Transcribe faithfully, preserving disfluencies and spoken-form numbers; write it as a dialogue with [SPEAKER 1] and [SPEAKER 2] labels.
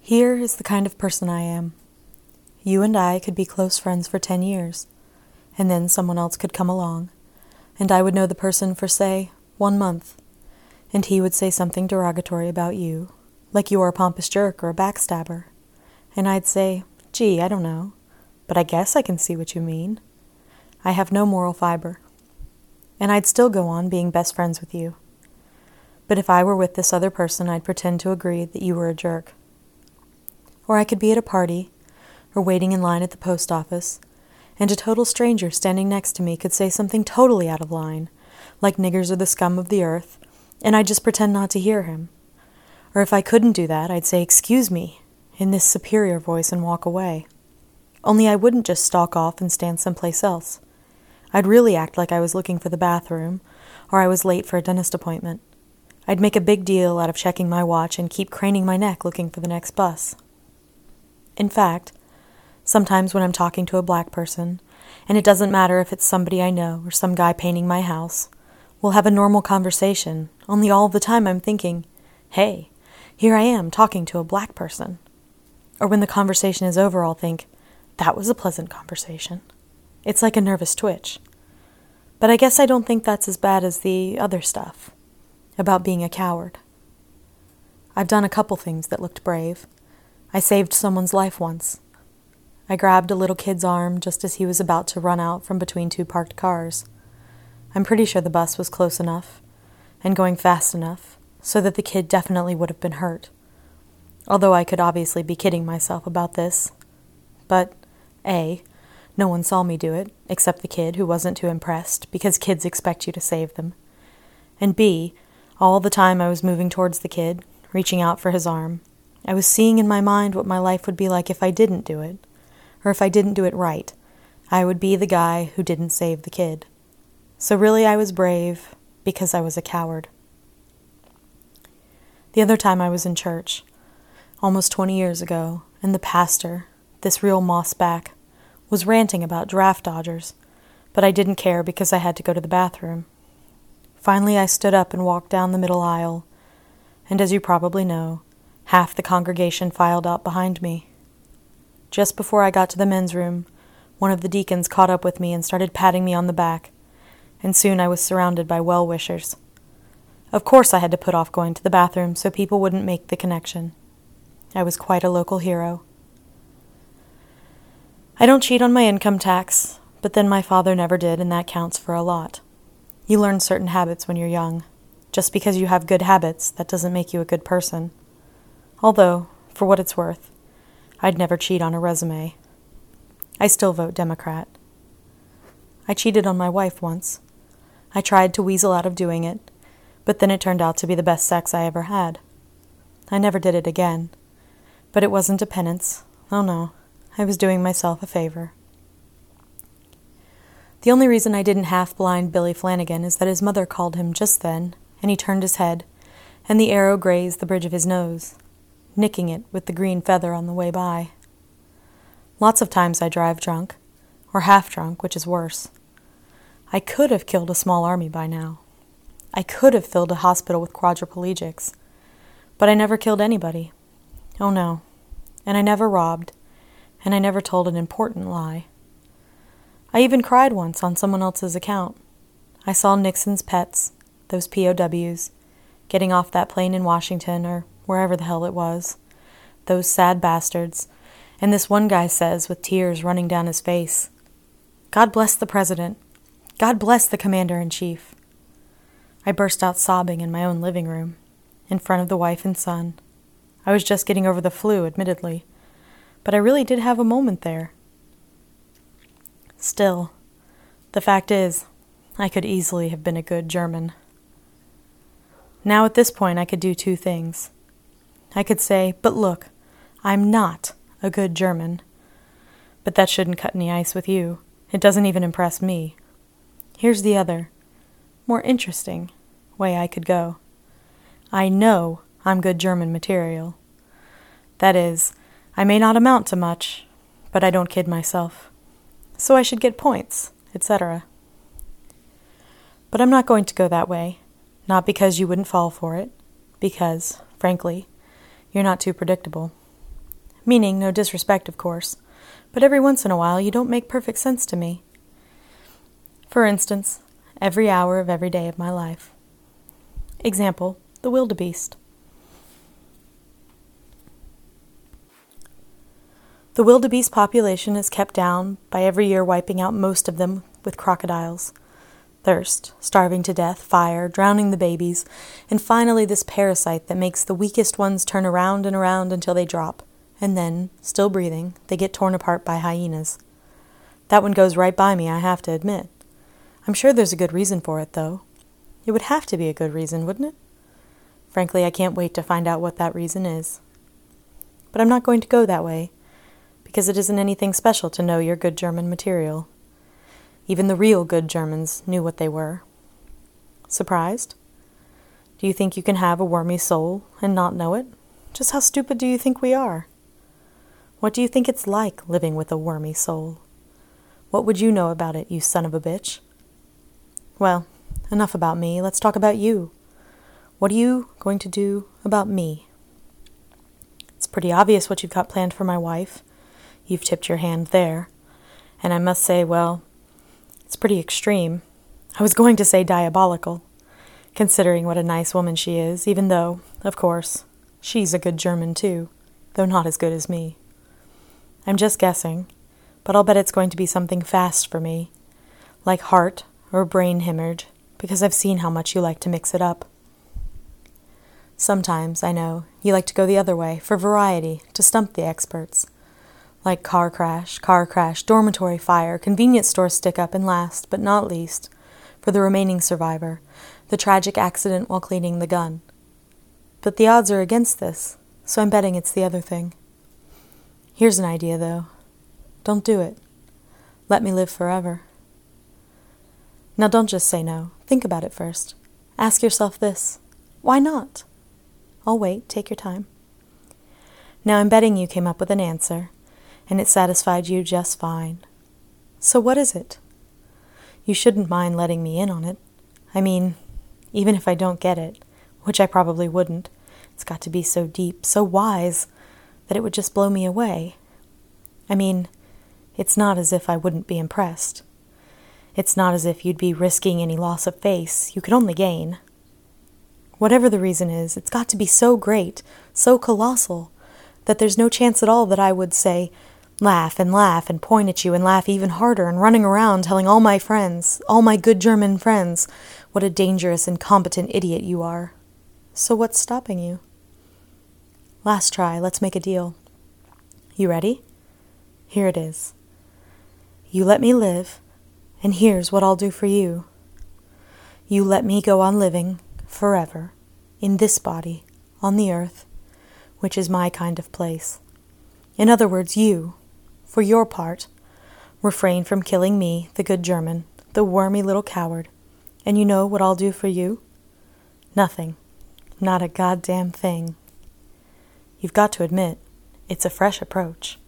[SPEAKER 1] Here is the kind of person I am. You and I could be close friends for ten years, and then someone else could come along, and I would know the person for, say, one month, and he would say something derogatory about you, like you were a pompous jerk or a backstabber, and I'd say, gee, I don't know, but I guess I can see what you mean. I have no moral fiber, and I'd still go on being best friends with you. But if I were with this other person, I'd pretend to agree that you were a jerk. Or I could be at a party, or waiting in line at the post office, and a total stranger standing next to me could say something totally out of line, like niggers are the scum of the earth, and I'd just pretend not to hear him. Or if I couldn't do that, I'd say, excuse me, in this superior voice and walk away. Only I wouldn't just stalk off and stand someplace else. I'd really act like I was looking for the bathroom, or I was late for a dentist appointment. I'd make a big deal out of checking my watch and keep craning my neck looking for the next bus. In fact, sometimes when I'm talking to a black person, and it doesn't matter if it's somebody I know or some guy painting my house, we'll have a normal conversation, only all the time I'm thinking, hey, here I am talking to a black person. Or when the conversation is over, I'll think, that was a pleasant conversation. It's like a nervous twitch. But I guess I don't think that's as bad as the other stuff, about being a coward. I've done a couple things that looked brave. I saved someone's life once. I grabbed a little kid's arm just as he was about to run out from between two parked cars. I'm pretty sure the bus was close enough, and going fast enough, so that the kid definitely would have been hurt. Although I could obviously be kidding myself about this. But, A, no one saw me do it, except the kid who wasn't too impressed, because kids expect you to save them. And B, all the time I was moving towards the kid, reaching out for his arm, I was seeing in my mind what my life would be like if I didn't do it, or if I didn't do it right. I would be the guy who didn't save the kid. So really I was brave because I was a coward. The other time I was in church, almost twenty years ago, and the pastor, this real mossback, was ranting about draft dodgers, but I didn't care because I had to go to the bathroom. Finally I stood up and walked down the middle aisle, and as you probably know, half the congregation filed out behind me. Just before I got to the men's room, one of the deacons caught up with me and started patting me on the back, and soon I was surrounded by well-wishers. Of course I had to put off going to the bathroom so people wouldn't make the connection. I was quite a local hero. I don't cheat on my income tax, but then my father never did, and that counts for a lot. You learn certain habits when you're young. Just because you have good habits, that doesn't make you a good person. Although, for what it's worth, I'd never cheat on a resume. I still vote Democrat. I cheated on my wife once. I tried to weasel out of doing it, but then it turned out to be the best sex I ever had. I never did it again. But it wasn't a penance. Oh no, I was doing myself a favor. The only reason I didn't half-blind Billy Flanagan is that his mother called him just then, and he turned his head, and the arrow grazed the bridge of his nose, nicking it with the green feather on the way by. Lots of times I drive drunk, or half-drunk, which is worse. I could have killed a small army by now. I could have filled a hospital with quadriplegics, but I never killed anybody. Oh no, and I never robbed, and I never told an important lie. I even cried once on someone else's account. I saw Nixon's pets, those P O Ws, getting off that plane in Washington or wherever the hell it was, those sad bastards, and this one guy says with tears running down his face, God bless the president. God bless the commander-in-chief. I burst out sobbing in my own living room, in front of the wife and son. I was just getting over the flu, admittedly, but I really did have a moment there. Still, the fact is, I could easily have been a good German. Now at this point I could do two things. I could say, but look, I'm not a good German. But that shouldn't cut any ice with you. It doesn't even impress me. Here's the other, more interesting, way I could go. I know I'm good German material. That is, I may not amount to much, but I don't kid myself. So I should get points, et cetera. But I'm not going to go that way, not because you wouldn't fall for it, because, frankly, you're not too predictable. Meaning, no disrespect, of course, but every once in a while you don't make perfect sense to me. For instance, every hour of every day of my life. Example, the wildebeest. The wildebeest population is kept down by every year wiping out most of them with crocodiles. Thirst, starving to death, fire, drowning the babies, and finally this parasite that makes the weakest ones turn around and around until they drop, and then, still breathing, they get torn apart by hyenas. That one goes right by me, I have to admit. I'm sure there's a good reason for it, though. It would have to be a good reason, wouldn't it? Frankly, I can't wait to find out what that reason is. But I'm not going to go that way, because it isn't anything special to know your good German material. Even the real good Germans knew what they were. Surprised? Do you think you can have a wormy soul and not know it? Just how stupid do you think we are? What do you think it's like living with a wormy soul? What would you know about it, you son of a bitch? Well, enough about me. Let's talk about you. What are you going to do about me? It's pretty obvious what you've got planned for my wife. You've tipped your hand there. And I must say, well, it's pretty extreme. I was going to say diabolical, considering what a nice woman she is, even though, of course, she's a good German too, though not as good as me. I'm just guessing, but I'll bet it's going to be something fast for me, like heart or brain hemorrhage, because I've seen how much you like to mix it up. Sometimes, I know, you like to go the other way, for variety, to stump the experts. Like car crash, car crash, dormitory fire, convenience store stick-up, and last, but not least, for the remaining survivor, the tragic accident while cleaning the gun. But the odds are against this, so I'm betting it's the other thing. Here's an idea, though. Don't do it. Let me live forever. Now don't just say no. Think about it first. Ask yourself this. Why not? I'll wait. Take your time. Now I'm betting you came up with an answer, and it satisfied you just fine. So what is it? You shouldn't mind letting me in on it. I mean, even if I don't get it, which I probably wouldn't, it's got to be so deep, so wise, that it would just blow me away. I mean, it's not as if I wouldn't be impressed. It's not as if you'd be risking any loss of face you could only gain. Whatever the reason is, it's got to be so great, so colossal, that there's no chance at all that I would say, laugh and laugh and point at you and laugh even harder and running around telling all my friends, all my good German friends, what a dangerous, incompetent idiot you are. So what's stopping you? Last try, let's make a deal. You ready? Here it is. You let me live, and here's what I'll do for you. You let me go on living forever in this body on the earth, which is my kind of place. In other words, you, for your part, refrain from killing me, the good German, the wormy little coward. And you know what I'll do for you? Nothing. Not a goddamn thing. You've got to admit, it's a fresh approach.